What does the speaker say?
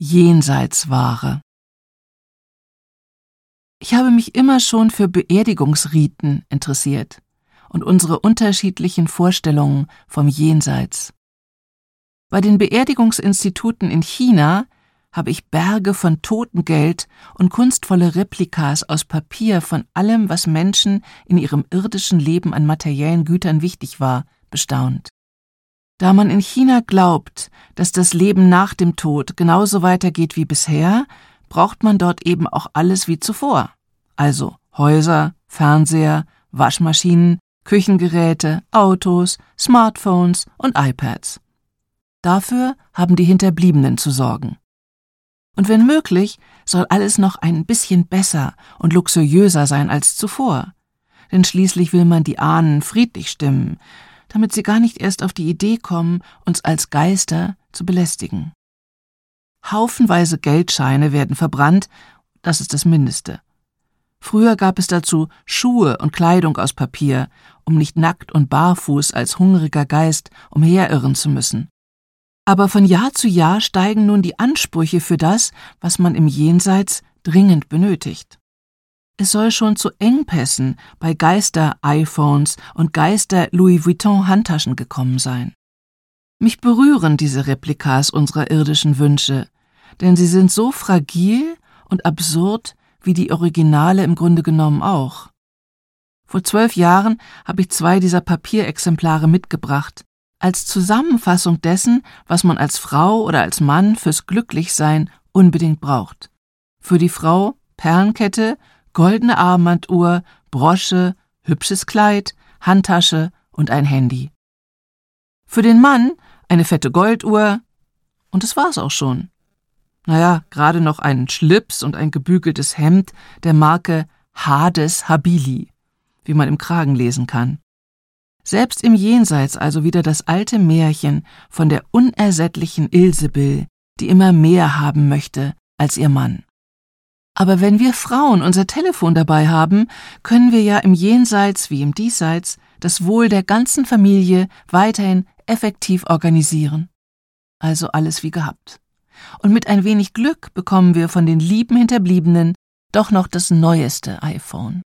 Jenseitsware. Ich habe mich immer schon für Beerdigungsriten interessiert und unsere unterschiedlichen Vorstellungen vom Jenseits. Bei den Beerdigungsinstituten in China habe ich Berge von Totengeld und kunstvolle Replikas aus Papier von allem, was Menschen in ihrem irdischen Leben an materiellen Gütern wichtig war, bestaunt. Da man in China glaubt, dass das Leben nach dem Tod genauso weitergeht wie bisher, braucht man dort eben auch alles wie zuvor. Also Häuser, Fernseher, Waschmaschinen, Küchengeräte, Autos, Smartphones und iPads. Dafür haben die Hinterbliebenen zu sorgen. Und wenn möglich, soll alles noch ein bisschen besser und luxuriöser sein als zuvor. Denn schließlich will man die Ahnen friedlich stimmen, damit sie gar nicht erst auf die Idee kommen, uns als Geister zu belästigen. Haufenweise Geldscheine werden verbrannt, das ist das Mindeste. Früher gab es dazu Schuhe und Kleidung aus Papier, um nicht nackt und barfuß als hungriger Geist umherirren zu müssen. Aber von Jahr zu Jahr steigen nun die Ansprüche für das, was man im Jenseits dringend benötigt. Es soll schon zu Engpässen bei Geister-iPhones und Geister-Louis Vuitton-Handtaschen gekommen sein. Mich berühren diese Replikas unserer irdischen Wünsche, denn sie sind so fragil und absurd wie die Originale im Grunde genommen auch. Vor 12 Jahren habe ich 2 dieser Papierexemplare mitgebracht, als Zusammenfassung dessen, was man als Frau oder als Mann fürs Glücklichsein unbedingt braucht. Für die Frau Perlenkette, goldene Armbanduhr, Brosche, hübsches Kleid, Handtasche und ein Handy. Für den Mann eine fette Golduhr und das war's auch schon. Naja, gerade noch einen Schlips und ein gebügeltes Hemd der Marke Hades Habili, wie man im Kragen lesen kann. Selbst im Jenseits also wieder das alte Märchen von der unersättlichen Ilsebill, die immer mehr haben möchte als ihr Mann. Aber wenn wir Frauen unser Telefon dabei haben, können wir ja im Jenseits wie im Diesseits das Wohl der ganzen Familie weiterhin effektiv organisieren. Also alles wie gehabt. Und mit ein wenig Glück bekommen wir von den lieben Hinterbliebenen doch noch das neueste iPhone.